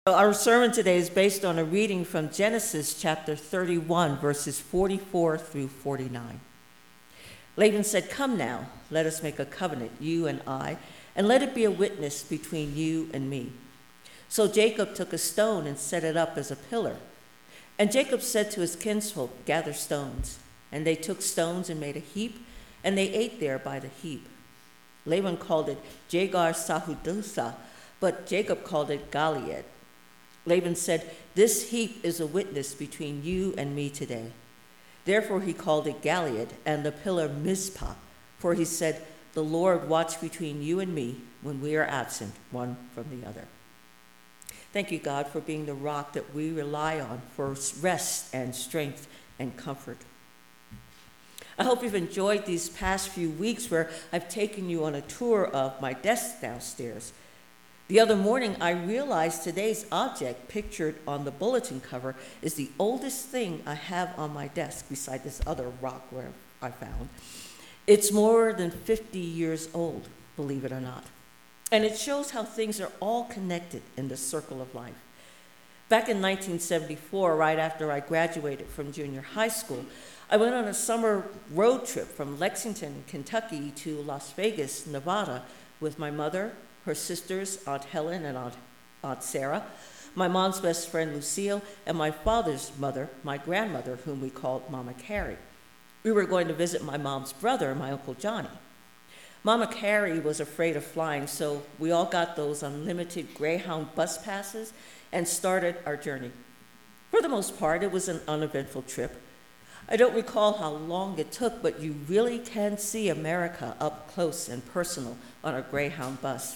Our sermon today is based on a reading from Genesis chapter 31, verses 44 through 49. Laban said, "Come now, let us make a covenant, you and I, and let it be a witness between you and me." So Jacob took a stone and set it up as a pillar. And Jacob said to his kinsfolk, "Gather stones." And they took stones and made a heap, and they ate there by the heap. Laban called it Jegar Sahadutha, but Jacob called it Gilead. Laban said, "This heap is a witness between you and me today." Therefore he called it Gilead, and the pillar Mizpah, for he said, "The Lord watch between you and me when we are absent one from the other." Thank you, God, for being the rock that we rely on for rest and strength and comfort. I hope you've enjoyed these past few weeks where I've taken you on a tour of my desk downstairs. The other morning, I realized today's object pictured on the bulletin cover is the oldest thing I have on my desk beside this other rock where I found. It's more than 50 years old, believe it or not. And it shows how things are all connected in the circle of life. Back in 1974, right after I graduated from junior high school, I went on a summer road trip from Lexington, Kentucky to Las Vegas, Nevada with my mother, her sisters, Aunt Helen and Aunt Sarah, my mom's best friend Lucille, and my father's mother, my grandmother, whom we called Mama Carrie. We were going to visit my mom's brother, my Uncle Johnny. Mama Carrie was afraid of flying, so we all got those unlimited Greyhound bus passes and started our journey. For the most part, it was an uneventful trip. I don't recall how long it took, but you really can see America up close and personal on a Greyhound bus.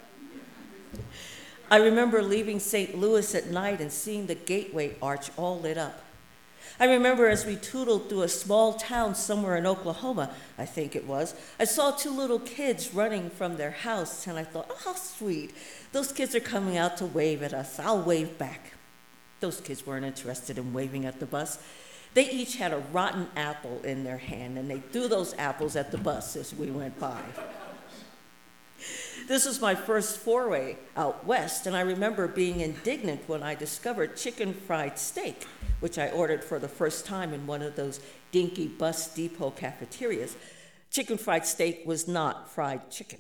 I remember leaving St. Louis at night and seeing the Gateway Arch all lit up. I remember as we tootled through a small town somewhere in Oklahoma, I think it was, I saw two little kids running from their house, and I thought, oh, how sweet. Those kids are coming out to wave at us. I'll wave back. Those kids weren't interested in waving at the bus. They each had a rotten apple in their hand, and they threw those apples at the bus as we went by. This was my first foray out west, and I remember being indignant when I discovered chicken fried steak, which I ordered for the first time in one of those dinky bus depot cafeterias. Chicken fried steak was not fried chicken.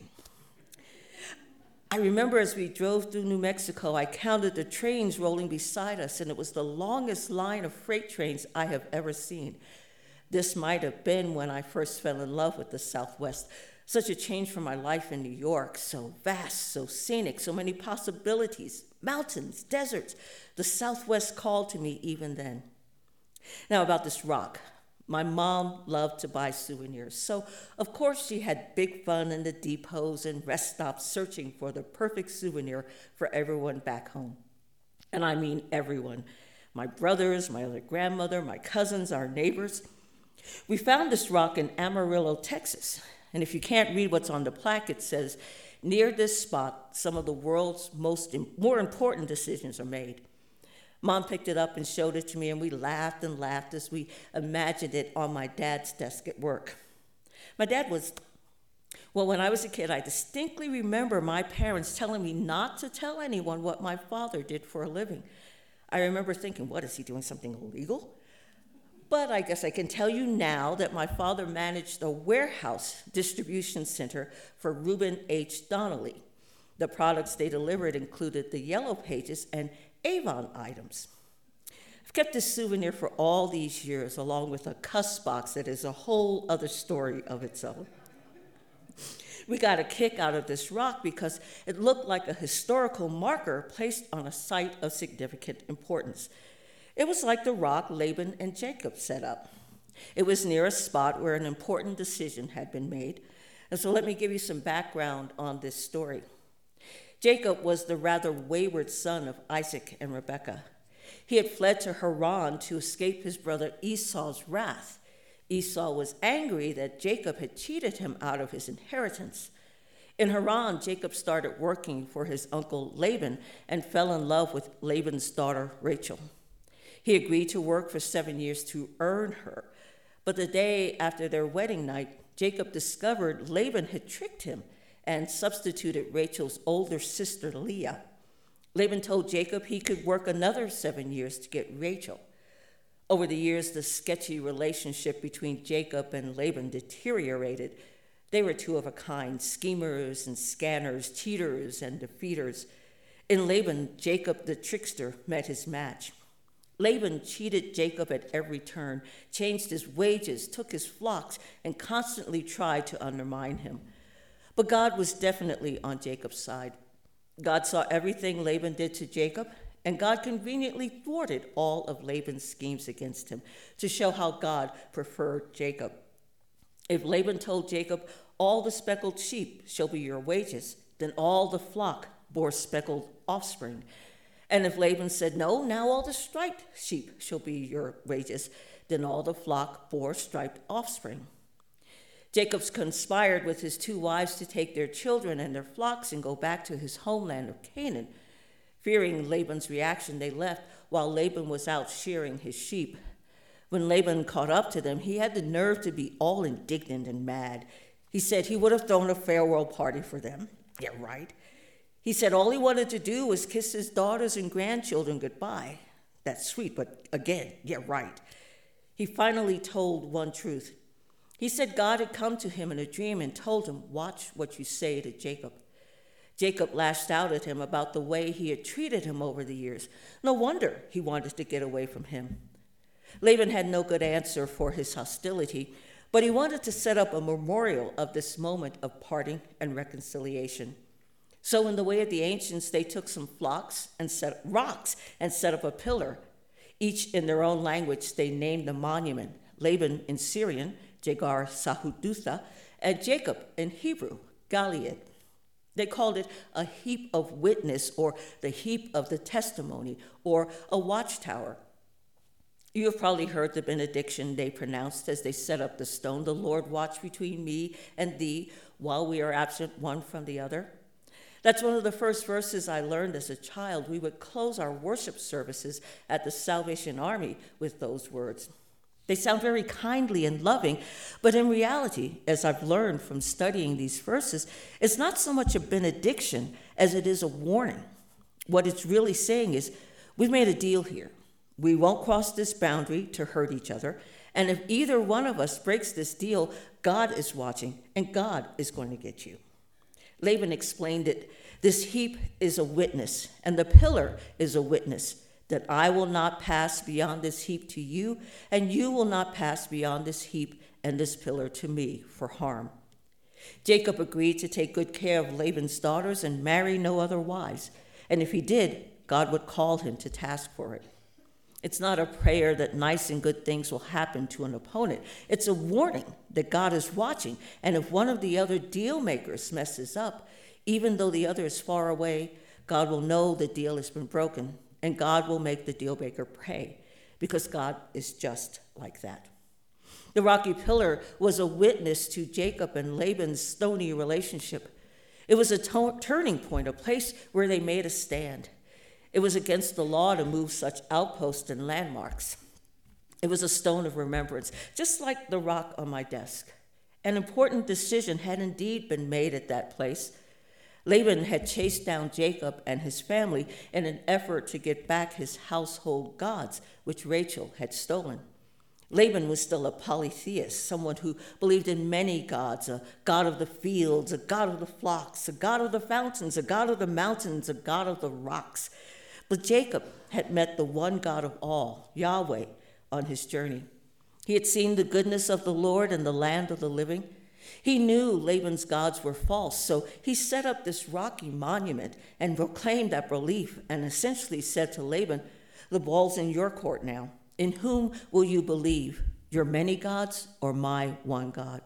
I remember as we drove through New Mexico, I counted the trains rolling beside us, and it was the longest line of freight trains I have ever seen. This might have been when I first fell in love with the Southwest. Such a change from my life in New York, so vast, so scenic, so many possibilities, mountains, deserts. The Southwest called to me even then. Now about this rock. My mom loved to buy souvenirs, so of course she had big fun in the depots and rest stops searching for the perfect souvenir for everyone back home. And I mean everyone. My brothers, my other grandmother, my cousins, our neighbors. We found this rock in Amarillo, Texas. And if you can't read what's on the plaque, it says, "Near this spot, some of the world's more important decisions are made." Mom picked it up and showed it to me, and we laughed and laughed as we imagined it on my dad's desk at work. My dad when I was a kid, I distinctly remember my parents telling me not to tell anyone what my father did for a living. I remember thinking, what, is he doing something illegal? But I guess I can tell you now that my father managed a warehouse distribution center for Reuben H. Donnelly. The products they delivered included the Yellow Pages and Avon items. I've kept this souvenir for all these years, along with a cuss box that is a whole other story of its own. We got a kick out of this rock because it looked like a historical marker placed on a site of significant importance. It was like the rock Laban and Jacob set up. It was near a spot where an important decision had been made. And so let me give you some background on this story. Jacob was the rather wayward son of Isaac and Rebekah. He had fled to Haran to escape his brother Esau's wrath. Esau was angry that Jacob had cheated him out of his inheritance. In Haran, Jacob started working for his uncle Laban and fell in love with Laban's daughter Rachel. He agreed to work for 7 years to earn her. But the day after their wedding night, Jacob discovered Laban had tricked him and substituted Rachel's older sister, Leah. Laban told Jacob he could work another 7 years to get Rachel. Over the years, the sketchy relationship between Jacob and Laban deteriorated. They were two of a kind, schemers and scanners, cheaters and defeaters. In Laban, Jacob the trickster met his match. Laban cheated Jacob at every turn, changed his wages, took his flocks, and constantly tried to undermine him. But God was definitely on Jacob's side. God saw everything Laban did to Jacob, and God conveniently thwarted all of Laban's schemes against him to show how God preferred Jacob. If Laban told Jacob, "All the speckled sheep shall be your wages," then all the flock bore speckled offspring. And if Laban said, "No, now all the striped sheep shall be your wages," then all the flock bore striped offspring. Jacob conspired with his 2 wives to take their children and their flocks and go back to his homeland of Canaan. Fearing Laban's reaction, they left while Laban was out shearing his sheep. When Laban caught up to them, he had the nerve to be all indignant and mad. He said he would have thrown a farewell party for them. Yeah, right. He said all he wanted to do was kiss his daughters and grandchildren goodbye. That's sweet, but again, yeah, right. He finally told one truth. He said God had come to him in a dream and told him, "Watch what you say to Jacob." Jacob lashed out at him about the way he had treated him over the years. No wonder he wanted to get away from him. Laban had no good answer for his hostility, but he wanted to set up a memorial of this moment of parting and reconciliation. So in the way of the ancients, they took some rocks and set up a pillar. Each in their own language, they named the monument. Laban in Syrian, Jegar Sahadutha, and Jacob in Hebrew, Gilead. They called it a heap of witness, or the heap of the testimony, or a watchtower. You have probably heard the benediction they pronounced as they set up the stone. "The Lord watch between me and thee while we are absent one from the other." That's one of the first verses I learned as a child. We would close our worship services at the Salvation Army with those words. They sound very kindly and loving, but in reality, as I've learned from studying these verses, it's not so much a benediction as it is a warning. What it's really saying is, we've made a deal here. We won't cross this boundary to hurt each other, and if either one of us breaks this deal, God is watching, and God is going to get you. Laban explained it. This heap is a witness, and the pillar is a witness, that I will not pass beyond this heap to you, and you will not pass beyond this heap and this pillar to me for harm. Jacob agreed to take good care of Laban's daughters and marry no other wives, and if he did, God would call him to task for it. It's not a prayer that nice and good things will happen to an opponent. It's a warning that God is watching, and if one of the other deal makers messes up, even though the other is far away, God will know the deal has been broken, and God will make the deal maker pay, because God is just like that. The rocky pillar was a witness to Jacob and Laban's stony relationship. It was a turning point, a place where they made a stand. It was against the law to move such outposts and landmarks. It was a stone of remembrance, just like the rock on my desk. An important decision had indeed been made at that place. Laban had chased down Jacob and his family in an effort to get back his household gods, which Rachel had stolen. Laban was still a polytheist, someone who believed in many gods, a god of the fields, a god of the flocks, a god of the fountains, a god of the mountains, a god of the rocks. But Jacob had met the one God of all, Yahweh, on his journey. He had seen the goodness of the Lord in the land of the living. He knew Laban's gods were false, so he set up this rocky monument and proclaimed that belief and essentially said to Laban, "The ball's in your court now. In whom will you believe, your many gods or my one God?"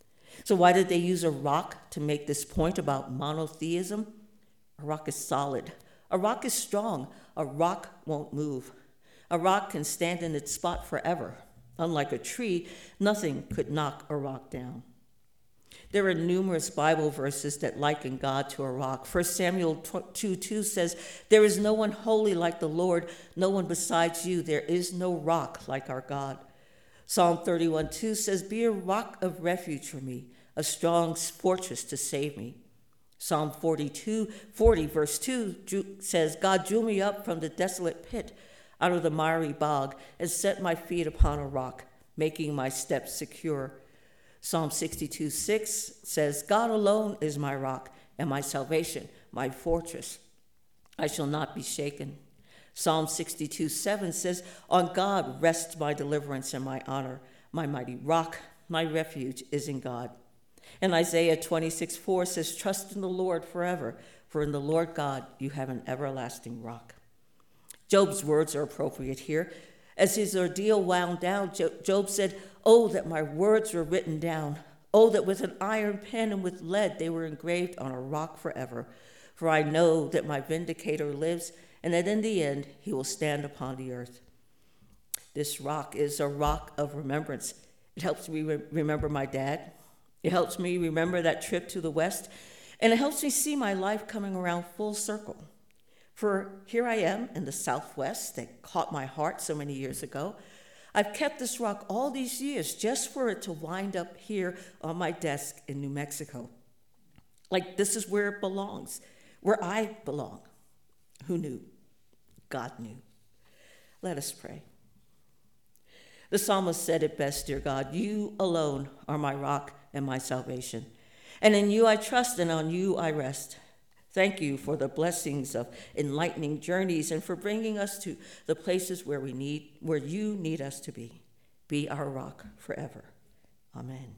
So why did they use a rock to make this point about monotheism? A rock is solid. A rock is strong. A rock won't move. A rock can stand in its spot forever. Unlike a tree, nothing could knock a rock down. There are numerous Bible verses that liken God to a rock. 1 Samuel 2:2 says, "There is no one holy like the Lord, no one besides you. There is no rock like our God." Psalm 31:2 says, "Be a rock of refuge for me, a strong fortress to save me." Psalm 40, verse 2 says, God drew me up from the desolate pit, out of the miry bog, and set my feet upon a rock, making my steps secure. Psalm 62, 6 says, God alone is my rock and my salvation, my fortress. I shall not be shaken. Psalm 62, 7 says, on God rests my deliverance and my honor. My mighty rock, my refuge is in God. And Isaiah 26, 4 says, trust in the Lord forever, for in the Lord God you have an everlasting rock. Job's words are appropriate here. As his ordeal wound down, Job said, oh, that my words were written down. Oh, that with an iron pen and with lead they were engraved on a rock forever. For I know that my vindicator lives, and that in the end he will stand upon the earth. This rock is a rock of remembrance. It helps me remember my dad. It helps me remember that trip to the West, and it helps me see my life coming around full circle. For here I am in the Southwest that caught my heart so many years ago. I've kept this rock all these years just for it to wind up here on my desk in New Mexico. Like this is where it belongs, where I belong. Who knew? God knew. Let us pray. The psalmist said it best, dear God, you alone are my rock and my salvation. And in you I trust and on you I rest. Thank you for the blessings of enlightening journeys and for bringing us to the places where you need us to be. Be our rock forever. Amen.